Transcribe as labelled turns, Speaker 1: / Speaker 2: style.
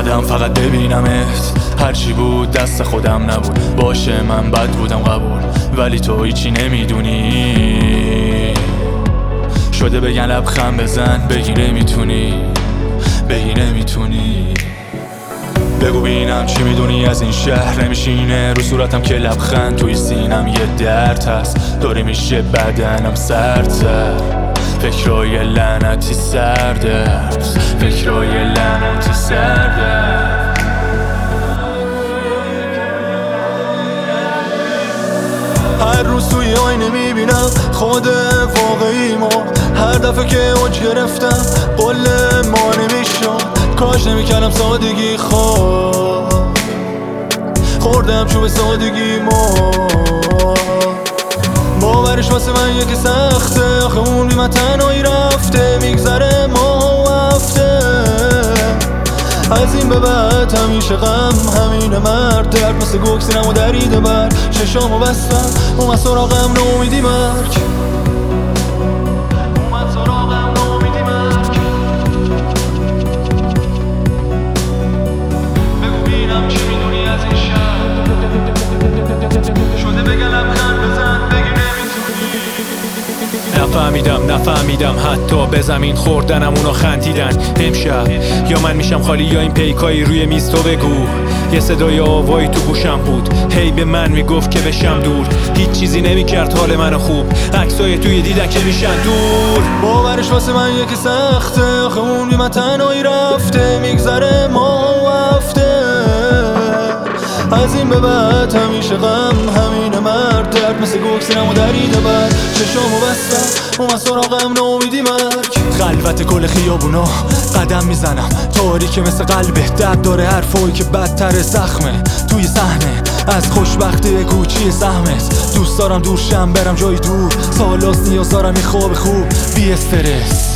Speaker 1: اومدم فقط ببینمت، هرچی بود دست خودم نبود. باشه من بد بودم قبول، ولی تو هیچی نمیدونی. شده بگن لبخند بزن، بگی نمیتونی، بگی نمیتونی. بگو بینم چی میدونی از این شهر. نمیشینه رو صورتم که لبخند، توی سینم یه درد هست، داره میشه بدنم سردتر. فکرای لعنتی سرده، فکرای لعنتی سرده. هر روز توی آینه میبینم خود واقعی ما. هر دفعه که اوج گرفتم قول ما نمیشد. کاش نمیکردم سادگی خوردم چوب سادگی ما. باورش واسه من یکی سخته، آخه اون بی من تنهایی رفته. میگذره ماه و هفته، از این به بعد همیشه غم، همینه مرد. درد مثل گوکسینم و دریده بر چشامو بستم، اومد سراغم نومیدی مرگ. اومد سراغم نومیدی مرگ. بگو بینم چی میدونی از این شهر. شده بگم لبخند بزن، بگی نفهمیدم حتی به زمین خوردنم اونا خندیدن امشب. یا من میشم خالی یا این پیکایی روی میز. تو بگو. یه صدای آوایی تو گوشم بود، هی به من میگفت که بشم دور. هیچ چیزی نمیکرد حال منو خوب، عکسای توی دیدن که میشن دور. باورش واسه من یکی سخته، آخه اون بی من تنهایی رفته. میگذره ماه و هفته، از این به بعد همیشه غم، همینه مرد. درد مثل گوکسینم و دریده بر چشامو بستم، اومد سراغم نومیدی مرگ. خلوت کل خیابونا قدم میزنم، تاریکه مثل قلبه. درد داره حرفایی که بدتر زخمه. توی صحنه از خوشبختی کوچی سهمت. دوست دارم دور شم برم جای دور، سالاست نیاز دارم یه خواب خوب بی استرس.